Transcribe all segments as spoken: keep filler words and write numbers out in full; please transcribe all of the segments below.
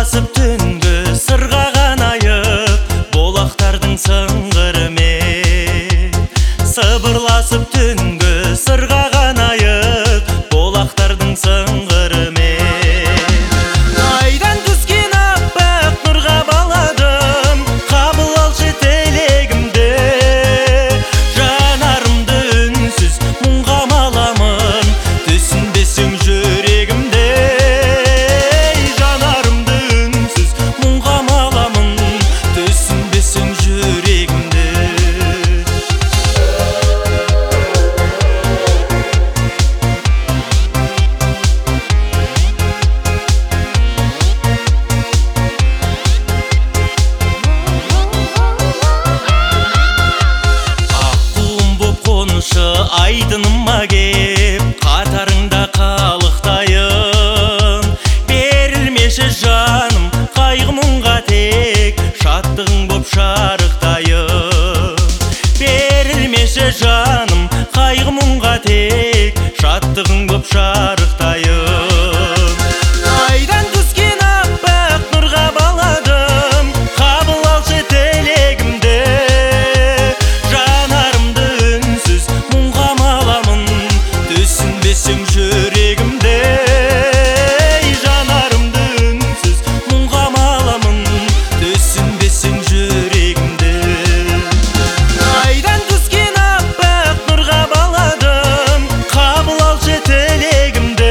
Сыбырласып түнгі сырға қанайып, болақтардың сыңғырымен. Сыбырласып түнгі сырға қанайып, болақтардың сыңғырымен. Айдан түскен аппақ нұрға баладым, қабыл алшы тілегімді. Жанарымды үнсіз мұңға маламын, түсінбесің жүрегімде. Жанарымды үнсіз мұңға маламын, түсінбесің жүрегімде. Айдыныма кеп, қатарыңда қалықтайын. Берілмеші жаным, қайғы мұңға тек, шаттығың боп шарықтайын. Берілмеші жаным, қайғы мұңға тек, шаттығың боп шарықтайын. Айдан түскен аппақ нұрға баладым, қабыл алшы тілегімді. Түсінбесің жүрегімде. Жанарымды үнсіз мұңға маламын, түсінбесің жүрегімде. Айдан түскен аппақ нұрға баладым, қабыл алшы тілегімді.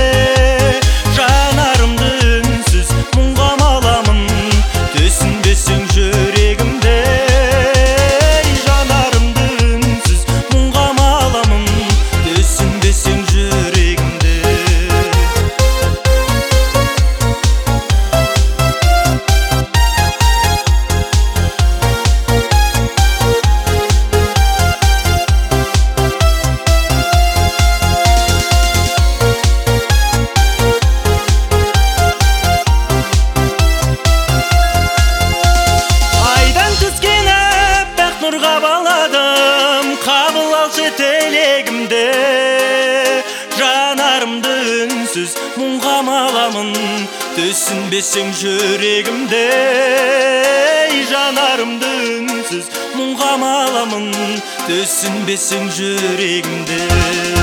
Жанарымды үнсіз мұңға маламын, түсінбесің жүрегімде. Жанарымды үнсіз мұңға маламын, түсінбесің жүрегімде. Айдан түскен аппақ нұрға баладым, қабыл алшы тілегімді. Жанарымды үнсіз мұңға маламын, түсінбесің жүрегімде. Жанарымды үнсіз мұңға маламын, түсінбесің жүрегімде.